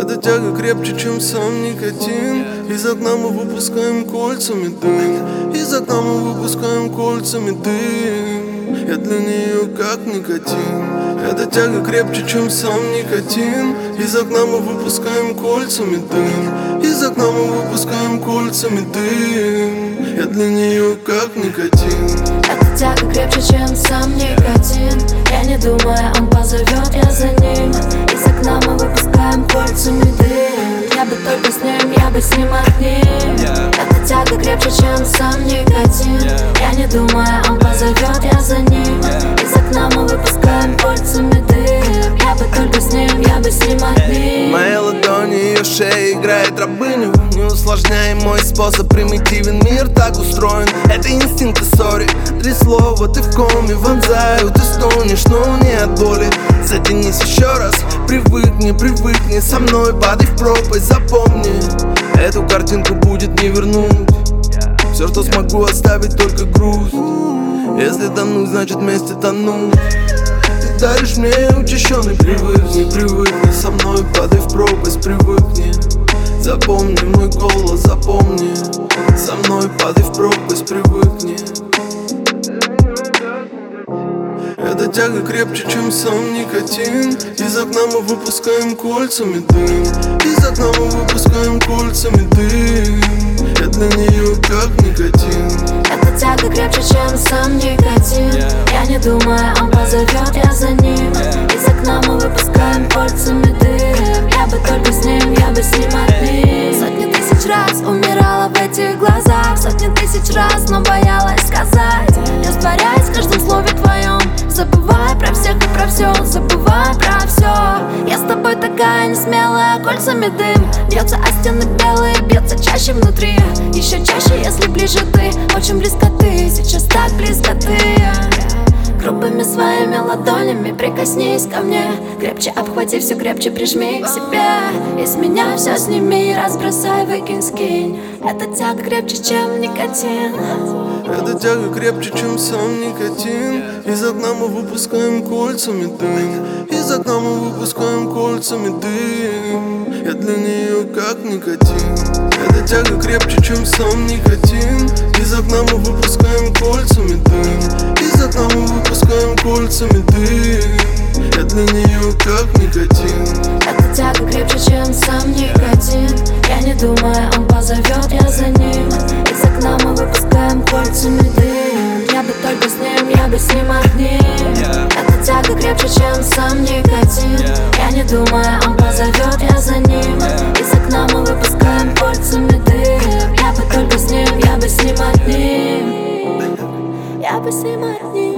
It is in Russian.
Эта тяга крепче, чем сам никотин. Из окна мы выпускаем кольцами дым. Из окна мы выпускаем кольцами дым. Я для нее как никотин. Эта тяга крепче, чем сам никотин. Из окна мы выпускаем кольцами дым. Из окна мы выпускаем кольцами дым. Я для нее как никотин. Эта тяга крепче, чем сам никотин. Я не думаю, он позовет, я за ним. Из окна мы выпускаем кольцами дым. Я бы только с ним, я бы с ним одним. Эта тяга крепче, чем сам никотин. Я не думаю, он позовет, я за ним. Из окна мы выпускаем кольцами дым. Я бы только с ним, я бы с ним одним. Моей ладони, ее шея играет рабыню. Не усложняй мой способ, примитивен. Мир так устроен, это инстинкт и ссори. 3 слова, ты в коме, вонзаю, ты стонешь, но не от боли. Затянись еще раз, привыкни, привыкни со мной, падай в пропасть, запомни. Эту картинку будет не вернуть. Все, что смогу, оставить только грусть. Если тонуть, значит вместе тонуть. Ты даришь мне учащенный, привыкни, привыкни со мной, падай в пропасть, привыкни. Запомни мой голос, запомни. Со мной падай в пропасть, привыкни. Эта тяга крепче, чем сам никотин. Из окна мы выпускаем кольцами дым. Из окна мы выпускаем кольцами дым. Я для нее как никотин. Эта тяга крепче, чем сам никотин. Я не думаю, он позовет, я за ним. Из окна мы выпускаем кольцами дым. Я бы только с ним, я бы с ним одним. Сотни тысяч раз умирала в этих глазах. Сотни тысяч раз, но боялась сказать. Растворяясь в каждом слове твоем. Забывай про всех и про все, забывай про все. Я с тобой такая несмелая, кольцами дым. Бьется о стены белые, бьется чаще внутри. Еще чаще, если ближе ты. Очень близко ты, сейчас так близко ты. Грубыми своими ладонями прикоснись ко мне. Крепче обхвати, все крепче прижми к себе. Из меня все сними, разбросай, выкинь, скинь. Эта тяга крепче, чем никотин. Эта тяга крепче, чем сам никотин. Из окна мы выпускаем кольцами дым. Из окна мы выпускаем кольцами дым. Я для нее как никотин. Эта тяга крепче, чем сам никотин. Из окна мы выпускаем кольцами дым. Из окна мы выпускаем кольцами дым. Я для нее как никотин. Эта тяга крепче, чем сам никотин. Я не думаю, он позовет, я за ним. Из окна мы выпускаем кольцами дым. Я бы только с ним, я бы с ним одним. Эта тяга крепче, чем сам никотин. Я не думаю, он позовет, я за ним. Из окна мы выпускаем кольцами дым. Я бы только с ним, я бы с ним одним. Я бы с ним одним.